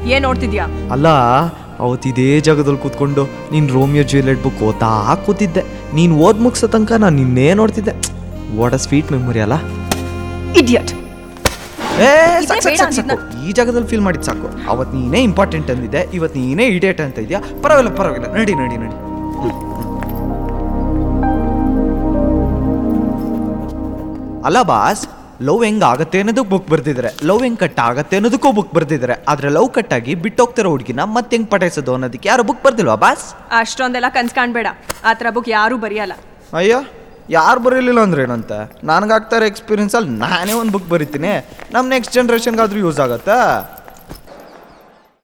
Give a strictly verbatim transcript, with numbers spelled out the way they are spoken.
ಏನ್ ನೋಡ್ತಿದ್ಯಾ? ಅಲ್ಲ, ಅವತ್ತು ಇದೇ ಜಾಗದಲ್ಲಿ ಕೂತ್ಕೊಂಡು ನೀನು ರೋಮಿಯೋ ಜೂಲಿಯಟ್ ಬುಕ್ ಓದ್ತಾ ಕೂತಿದ್ದೆ. ನೀನು ಓದ್ ಮುಗಿಸೋ ತನಕ ನಾನು ನಿನ್ನೇ ನೋಡ್ತಿದ್ದೆ. ವಾಟ್ ಅ ಸ್ವೀಟ್ ಮೆಮೊರಿ ಅಲ್ಲ. ಇಡಿಯಟ್. ಏ ಸಾಕು ಸಾಕು ಸಾಕು, ಈ ಜಾಗದಲ್ಲಿ ಫೀಲ್ ಮಾಡಿದ್ದು ಸಾಕು. ಅವತ್ತು ನೀನೇ ಇಂಪಾರ್ಟೆಂಟ್ ಅಂದಿದ್ದೆ, ಇವತ್ತು ನೀನೇ ಇಡಿಯಟ್ ಅಂತ ಇದೆಯಾ. ಪರವಾಗಿಲ್ಲ ಪರವಾಗಿಲ್ಲ, ನಡಿ ನಡಿ ನಡಿ. ಅಲ್ಲ ಬಾಸ್, ಲವ್ ಹೆಂಗ್ ಆಗತ್ತೆ ಅನ್ನೋದಕ್ಕೆ ಬುಕ್ ಬರ್ದಿದ್ದಾರೆ, ಲವ್ ಹೆಂಗ್ ಕಟ್ ಆಗತ್ತೆ ಅನ್ನೋದಕ್ಕೂ ಬುಕ್ ಬರ್ದಿದ್ದಾರೆ. ಆದ್ರೆ ಲವ್ ಕಟ್ಟಾಗಿ ಬಿಟ್ಟೋಗ್ತಿರೋ ಹುಡುಗಿನ ಮತ್ತೆ ಹೆಂಗ್ ಪಟಾಯಿಸೋದು ಅನ್ನೋದಕ್ಕೆ ಯಾರು ಬುಕ್ ಬರ್ದಿಲ್ವಾ ಬಾಸ್? ಅಷ್ಟೊಂದೆಲ್ಲ ಕನ್ಸ್ ಕಾಣ್ಬೇಡ, ಆ ಥರ ಬುಕ್ ಯಾರೂ ಬರೆಯಲ್ಲ. ಅಯ್ಯೋ, ಯಾರು ಬರೀಲಿಲ್ಲ ಅಂದ್ರೆ ಏನಂತ? ನನಗಾಗ್ತಾರೆ ಎಕ್ಸ್ಪೀರಿಯನ್ಸಲ್ಲಿ ನಾನೇ ಒಂದು ಬುಕ್ ಬರಿತೀನಿ, ನಮ್ಮ ನೆಕ್ಸ್ಟ್ ಜನ್ರೇಷನ್ಗಾದ್ರೂ ಯೂಸ್ ಆಗತ್ತಾ?